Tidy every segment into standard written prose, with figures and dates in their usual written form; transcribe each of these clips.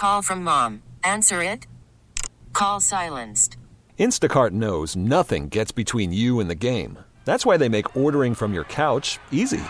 Call from mom. Answer it. Call silenced. Instacart knows nothing gets between you and the game. That's why they make ordering from your couch easy.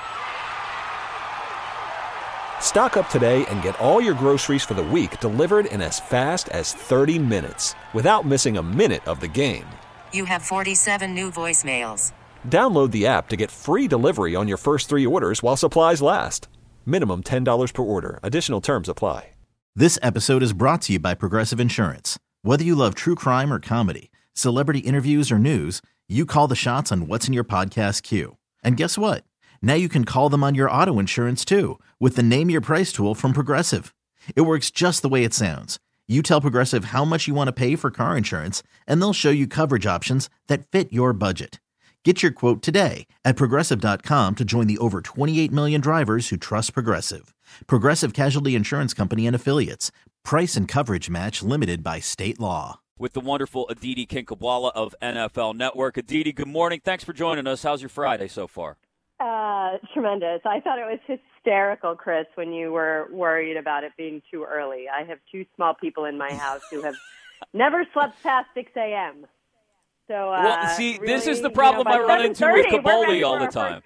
Stock up today and get all your groceries for the week delivered in as fast as 30 minutes without missing a minute of the game. You have 47 new voicemails. Download the app to get free delivery on your first 3 orders while supplies last. Minimum $10 per order. Additional terms apply. This episode is brought to you by Progressive Insurance. Whether you love true crime or comedy, celebrity interviews or news, you call the shots on what's in your podcast queue. And guess what? Now you can call them on your auto insurance too with the Name Your Price tool from Progressive. It works just the way it sounds. You tell Progressive how much you want to pay for car insurance, and they'll show you coverage options that fit your budget. Get your quote today at Progressive.com to join the over 28 million drivers who trust Progressive. Progressive Casualty Insurance Company and Affiliates. Price and coverage match limited by state law. With the wonderful Aditi Kinkhabwala of NFL Network. Aditi, good morning. Thanks for joining us. How's your Friday so far? Tremendous. I thought it was hysterical, Chris, when you were worried about it being too early. I have 2 small people in my house who have never slept past 6 a.m. So, well, see, really, this is the problem I run into with Kaboly all the time.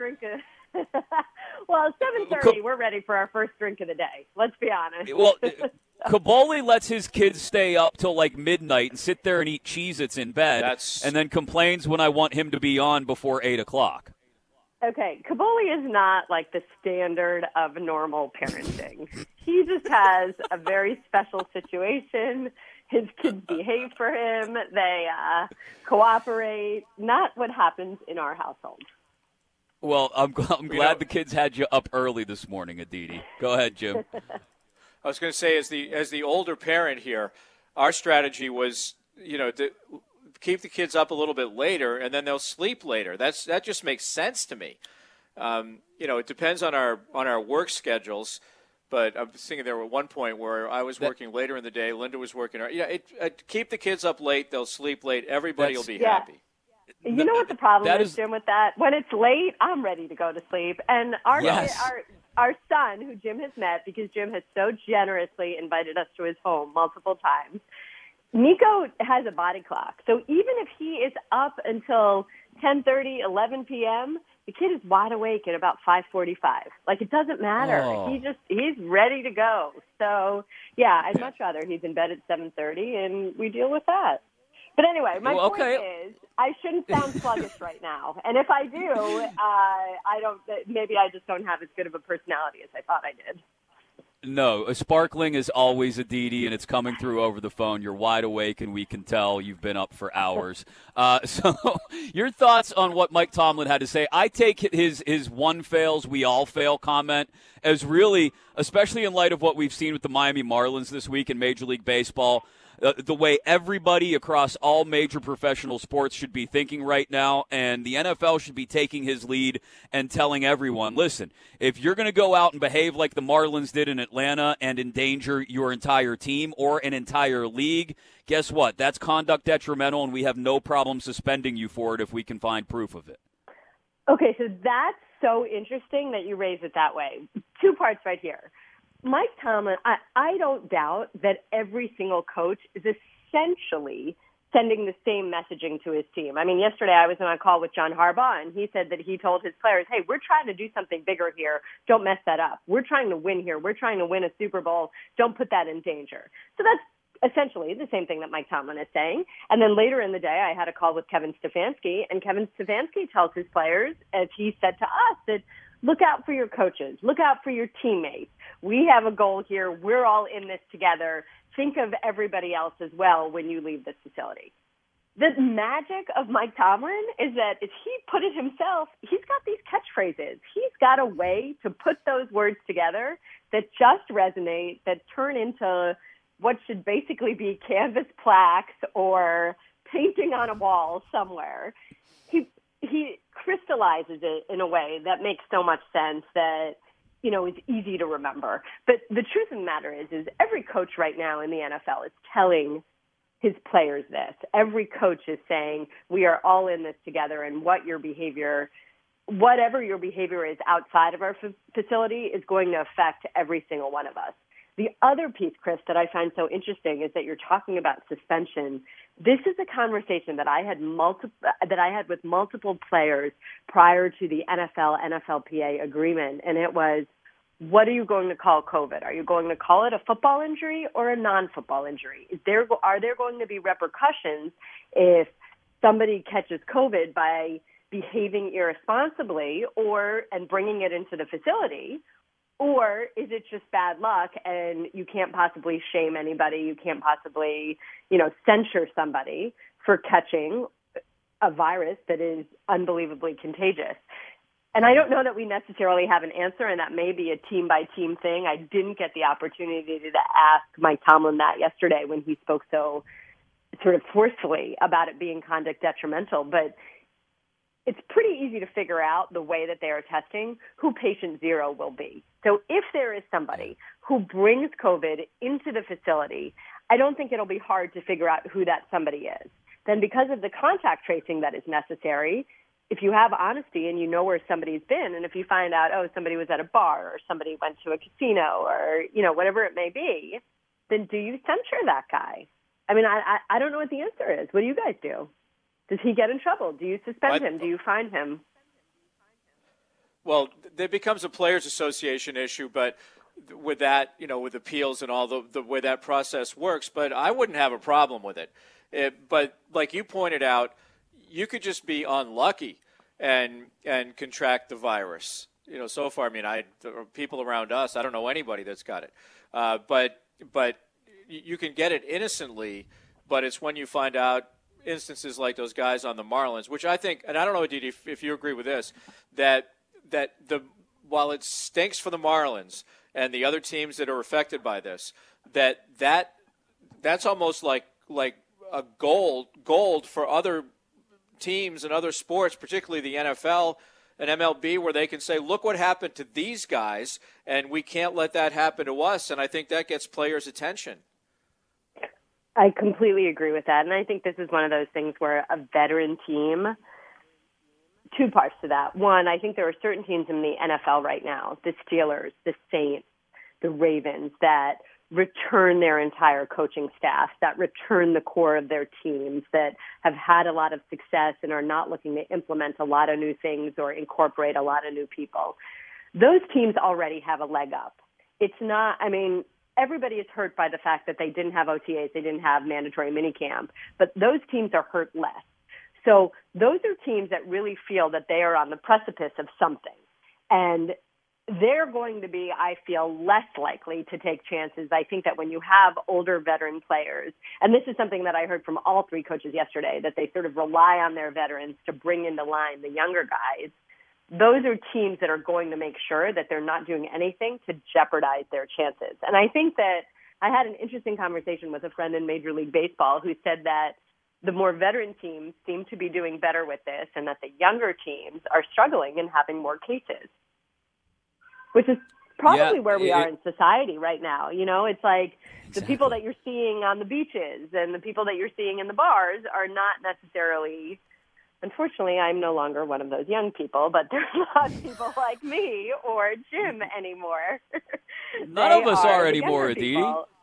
Well, 7:30, we're ready for our first drink of the day. Let's be honest. Well, Kaboly lets his kids stay up till like midnight and sit there and eat Cheez-Its in bed, and then complains when I want him to be on before 8 o'clock. Okay, Kaboly is not like the standard of normal parenting. He just has a very special situation. His kids behave for him. They cooperate. Not what happens in our household. Well, I'm glad the kids had you up early this morning, Aditi. Go ahead, Jim. I was going to say, as the older parent here, our strategy was, to keep the kids up a little bit later, and then they'll sleep later. That just makes sense to me. It depends on our work schedules. But I'm thinking there was one point where I was working later in the day, Linda was working. Keep the kids up late, they'll sleep late. Everybody will be happy. You know what the problem is, Jim, with that? When it's late, I'm ready to go to sleep. And our son, who Jim has met, because Jim has so generously invited us to his home multiple times, Nico has a body clock. So even if he is up until 10:30, 11 p.m., the kid is wide awake at about 5:45. Like, it doesn't matter. Oh. He's ready to go. So, yeah, I'd much rather he's in bed at 7:30, and we deal with that. But anyway, my point is, I shouldn't sound sluggish right now. And if I do, maybe I just don't have as good of a personality as I thought I did. No, sparkling is always Aditi, and it's coming through over the phone. You're wide awake, and we can tell you've been up for hours. So your thoughts on what Mike Tomlin had to say? I take his one fails, we all fail comment as really, especially in light of what we've seen with the Miami Marlins this week in Major League Baseball, the way everybody across all major professional sports should be thinking right now, and the NFL should be taking his lead and telling everyone, listen, if you're going to go out and behave like the Marlins did in Atlanta and endanger your entire team or an entire league, guess what? That's conduct detrimental, and we have no problem suspending you for it if we can find proof of it. Okay, so that's so interesting that you raise it that way. 2 parts right here. Mike Tomlin, I don't doubt that every single coach is essentially sending the same messaging to his team. I mean, yesterday I was on a call with John Harbaugh, and he said that he told his players, hey, we're trying to do something bigger here. Don't mess that up. We're trying to win here. We're trying to win a Super Bowl. Don't put that in danger. So that's essentially the same thing that Mike Tomlin is saying. And then later in the day, I had a call with Kevin Stefanski, and Kevin Stefanski tells his players, as he said to us, that look out for your coaches. Look out for your teammates. We have a goal here. We're all in this together. Think of everybody else as well when you leave this facility. The magic of Mike Tomlin is that if he put it himself, he's got these catchphrases. He's got a way to put those words together that just resonate, that turn into what should basically be canvas plaques or painting on a wall somewhere. He crystallizes it in a way that makes so much sense that, it's easy to remember. But the truth of the matter is every coach right now in the NFL is telling his players this. Every coach is saying, we are all in this together, and whatever your behavior is outside of our facility is going to affect every single one of us. The other piece, Chris, that I find so interesting is that you're talking about suspension. This is a conversation that I had with multiple players prior to the NFL-NFLPA agreement, and it was, what are you going to call COVID? Are you going to call it a football injury or a non-football injury? Are there going to be repercussions if somebody catches COVID by behaving irresponsibly and bringing it into the facility? Or is it just bad luck and you can't possibly shame anybody, you can't possibly, censure somebody for catching a virus that is unbelievably contagious? And I don't know that we necessarily have an answer, and that may be a team-by-team thing. I didn't get the opportunity to ask Mike Tomlin that yesterday when he spoke so sort of forcefully about it being conduct detrimental, but it's pretty easy to figure out the way that they are testing who patient zero will be. So if there is somebody who brings COVID into the facility, I don't think it'll be hard to figure out who that somebody is. Then because of the contact tracing that is necessary, if you have honesty and you know where somebody's been, and if you find out, somebody was at a bar or somebody went to a casino or, whatever it may be, then do you censure that guy? I mean, I don't know what the answer is. What do you guys do? Does he get in trouble? Do you suspend him? Do you fine him? Well, it becomes a players' association issue, but with that, with appeals and all the way that process works, but I wouldn't have a problem with it. But like you pointed out, you could just be unlucky and contract the virus. So far, people around us, I don't know anybody that's got it. But you can get it innocently, but it's when you find out instances like those guys on the Marlins, which I think, and I don't know, Didi, if you agree with this, that while it stinks for the Marlins and the other teams that are affected by this, that's almost like a gold for other teams and other sports, particularly the NFL and MLB, where they can say, look what happened to these guys, and we can't let that happen to us. And I think that gets players' attention. I completely agree with that. And I think this is one of those things where a veteran team, two parts to that. One, I think there are certain teams in the NFL right now, the Steelers, the Saints, the Ravens, that return their entire coaching staff, that return the core of their teams, that have had a lot of success and are not looking to implement a lot of new things or incorporate a lot of new people. Those teams already have a leg up. It's not, everybody is hurt by the fact that they didn't have OTAs, they didn't have mandatory minicamp, but those teams are hurt less. So those are teams that really feel that they are on the precipice of something. And they're going to be, I feel, less likely to take chances. I think that when you have older veteran players, and this is something that I heard from all three coaches yesterday, that they sort of rely on their veterans to bring into line the younger guys, those are teams that are going to make sure that they're not doing anything to jeopardize their chances. And I think that I had an interesting conversation with a friend in Major League Baseball who said that the more veteran teams seem to be doing better with this and that the younger teams are struggling and having more cases, which is probably where we are in society right now. It's like the people that you're seeing on the beaches and the people that you're seeing in the bars are not necessarily, unfortunately, I'm no longer one of those young people, but they're not people like me or Jim anymore. None of us are anymore, Aditi.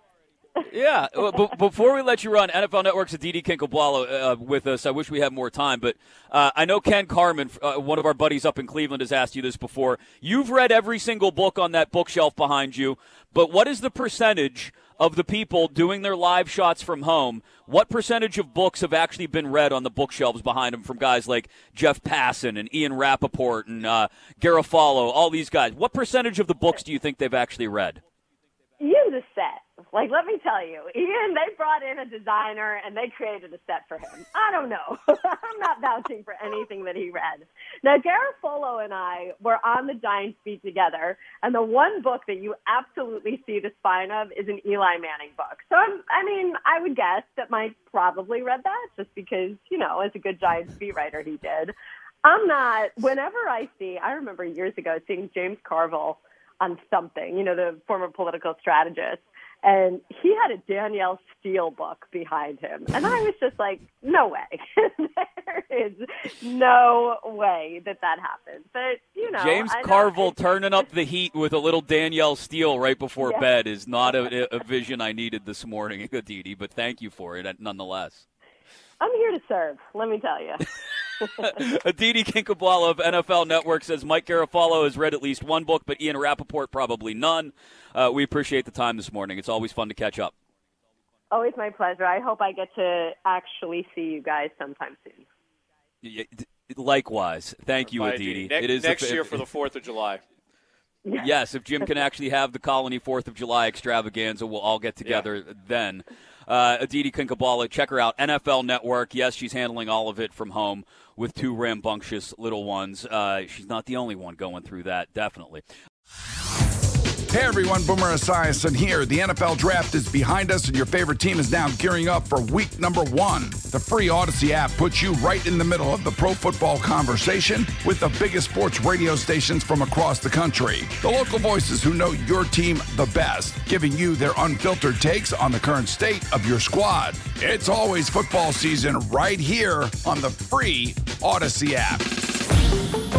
Yeah. Before we let you run, NFL Network's Aditi Kinkhabwala with us. I wish we had more time, but I know Ken Carman, one of our buddies up in Cleveland, has asked you this before. You've read every single book on that bookshelf behind you, but what is the percentage of the people doing their live shots from home? What percentage of books have actually been read on the bookshelves behind them from guys like Jeff Passan and Ian Rappaport and Garofalo, all these guys? What percentage of the books do you think they've actually read? Ian's a set. Let me tell you, Ian, they brought in a designer and they created a set for him. I don't know. I'm not vouching for anything that he read. Now, Garofalo and I were on the Giants beat together, and the one book that you absolutely see the spine of is an Eli Manning book. So, I would guess that Mike probably read that just because, as a good Giants beat writer, he did. Whenever I remember years ago seeing James Carville on something, the former political strategist, And he had a Danielle Steele book behind him. And I was just like, no way. There is no way that happened. But, James Carville turning up the heat with a little Danielle Steele right before bed is not a vision I needed this morning, Aditi, but thank you for it nonetheless. I'm here to serve, let me tell you. Aditi Kinkhabwala of NFL Network says Mike Garafolo has read at least one book, but Ian Rappaport probably none. We appreciate the time this morning. It's always fun to catch up. Always my pleasure. I hope I get to actually see you guys sometime soon. Likewise. Thank you, Aditi. It is next year for the 4th of July. Yes, if Jim can actually have the Colony 4th of July extravaganza, we'll all get together then. Aditi Kinkhabwala, check her out, NFL Network. Yes, she's handling all of it from home with 2 rambunctious little ones. She's not the only one going through that, definitely. Hey everyone, Boomer Esiason here. The NFL Draft is behind us and your favorite team is now gearing up for week number 1. The free Odyssey app puts you right in the middle of the pro football conversation with the biggest sports radio stations from across the country. The local voices who know your team the best, giving you their unfiltered takes on the current state of your squad. It's always football season right here on the free Odyssey app.